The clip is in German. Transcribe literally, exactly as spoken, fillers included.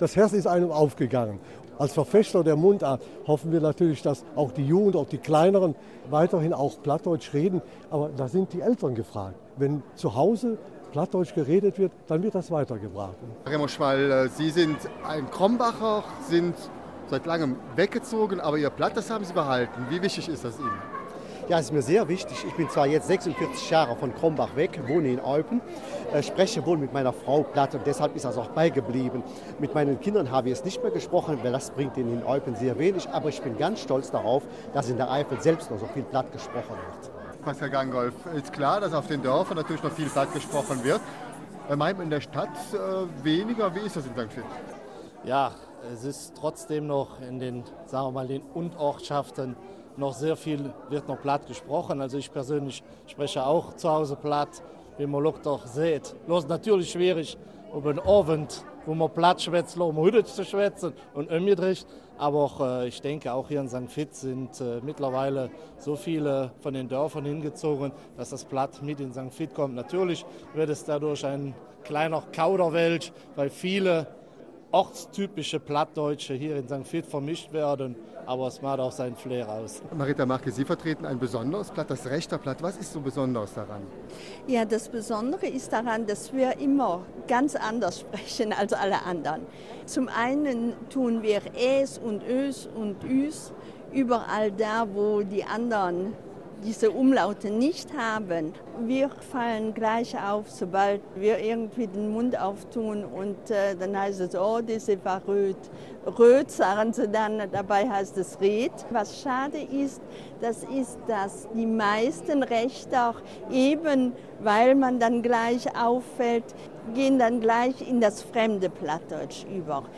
das Herz ist einem aufgegangen. Als Verfechter der Mundart hoffen wir natürlich, dass auch die Jugend, auch die Kleineren weiterhin auch Plattdeutsch reden. Aber da sind die Eltern gefragt. Wenn zu Hause Plattdeutsch geredet wird, dann wird das weitergebracht. Remo Schwall, Sie sind ein Krombacher, sind seit langem weggezogen, aber Ihr Platt, das haben Sie behalten. Wie wichtig ist das Ihnen? Ja, es ist mir sehr wichtig. Ich bin zwar jetzt sechsundvierzig Jahre von Krombach weg, wohne in Eupen, äh, spreche wohl mit meiner Frau Platt und deshalb ist das auch beigeblieben. Mit meinen Kindern habe ich es nicht mehr gesprochen, weil das bringt ihnen in Eupen sehr wenig. Aber ich bin ganz stolz darauf, dass in der Eifel selbst noch so viel Platt gesprochen wird. Pascal Gangolf, ist klar, dass auf den Dörfern natürlich noch viel Platt gesprochen wird. Meint man in der Stadt äh, weniger? Wie ist das in Sankt Vith? Ja, es ist trotzdem noch in den, sagen wir mal, den Unterortschaften noch sehr viel wird noch Platt gesprochen. Also ich persönlich spreche auch zu Hause Platt, wie man doch sieht. Es ist natürlich schwierig, um einen Abend, wo man Platt schwätzt, um heute zu schwätzen und umgedreht. Aber auch, äh, ich denke, auch hier in Sankt Vith sind äh, mittlerweile so viele von den Dörfern hingezogen, dass das Platt mit in Sankt Vith kommt. Natürlich wird es dadurch ein kleiner Kauderwelsch, weil viele ortstypische Plattdeutsche hier in Sankt Vith vermischt werden, aber es macht auch seinen Flair aus. Marita Marke, Sie vertreten ein besonderes Platt, das rechte Platt. Was ist so besonders daran? Ja, das Besondere ist daran, dass wir immer ganz anders sprechen als alle anderen. Zum einen tun wir Es und Ös und Üs überall da, wo die anderen diese Umlaute nicht haben. Wir fallen gleich auf, sobald wir irgendwie den Mund auftun und äh, dann heißt es, oh, das war röt. Röt sagen sie dann, dabei heißt es red. Was schade ist, das ist, dass die meisten Rechter eben, weil man dann gleich auffällt, gehen dann gleich in das fremde Plattdeutsch über.